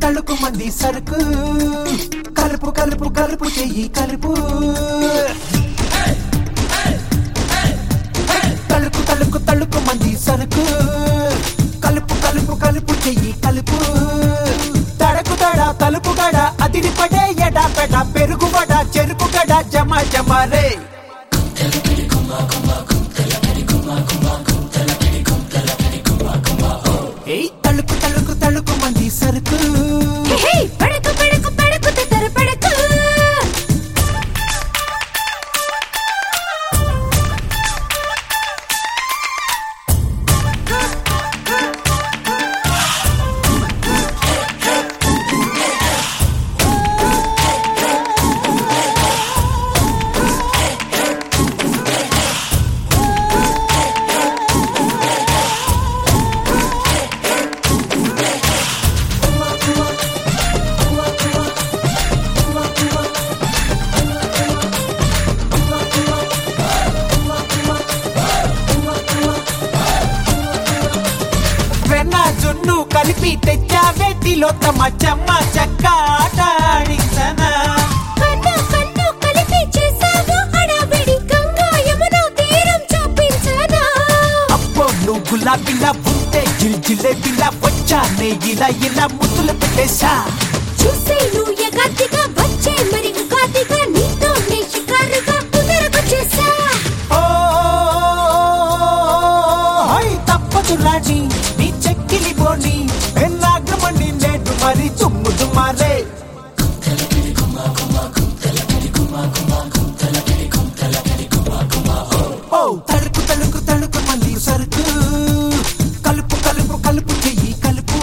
తళుకు మంది సరుకు కలుపు కలుపు కలుపు చెయ్యి కలుపు తళుకు తళుకు తళుకు మంది సరుకు కలుపు కలుపు కలుపు చెయ్యి కలుపు తడకు తడ తలుపు గడ అదిరి పడే ఎడా పెడ పెరుగు వడ చెరుకు గడ జమ జమ రే తళుకు తళుకు తళుకు మంది సరుకు పడకు పడకు పడకు తెర పడకు జున్ను కలిపి తెచ్చావే తిలోత్తమ చెమ్మ చెక్క ఆట ఆడించనా కన్ను కన్ను కలిపి చేసావు హడావిడి గంగా యమున తీరం చూపించనా అప్పో నువ్వు గులాబీలా ఉంటే జిల్జిలేబీలా వచ్చానే ఇలా ఇలా ముద్దులు పెట్టేశా చూసే నువ్వు ఎగాదిగా వచ్చే మరి ఉగాదిగా నీతో నే షికారుగా కుదరకు చేసా ఓ హై తప్పదు రాణి నీ చెక్కిలి బోని ఎన్నాగమండి నేడు మరి చుమ్ము దుమారే ఓ తడుకు తడుకు తడుకు మళ్ళీ సరుకు కలుపు కలుపు కలుపు చెయ్యి కలుపు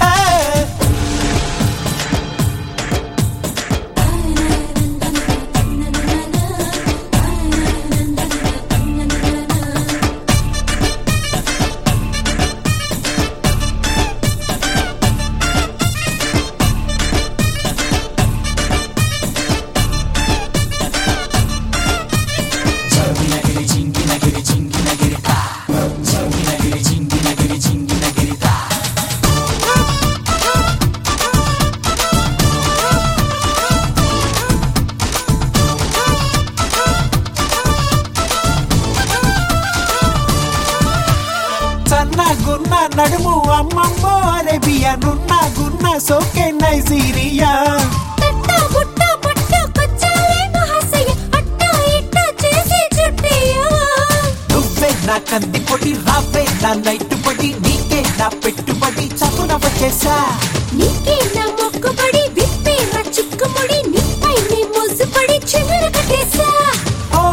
గున్న నడుము అమ్మమ్మ అరేబియా నున్న గున్న సోకే నైజీరియా తట్ట బుట్ట బట్ట కచ్చాలే మహాశయ అట్ట ఇట్ట చేసి చుట్టియా నువ్వే నా కంది పొడి రావే నా నైట్ పొడి నీకే నా పెట్టుబడి చదున వచ్చేసా నీకే నా మొక్కుబడి విప్పే నా చిక్కుముడి నీపై నీ మోసుపడి చిగురు కట్టేసా ఓ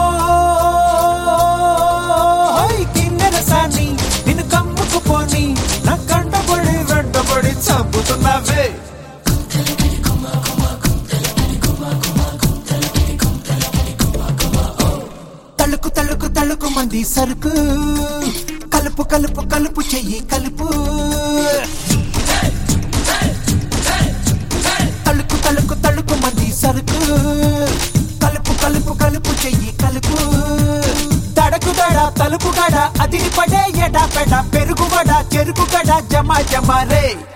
హై కిన్నెర సాని నిన్ను కమ్ముకుపోని నా కంటబడి వెంటబడి చంపుతున్నావే తళుకు తళుకు తళుకు మంది సరుకు కలుపు కలుపు కలుపు చెయ్యి కలుపు తళుకు తళుకు తళుకు మంది సరుకు కలుపు కలుపు కలుపు చెయ్యి కలుపు తడకు దడ తలుపు గడ అదిరి పడే ఎడా పెడ పెరుగు వడ చెరుకు గడ జమ జమ రే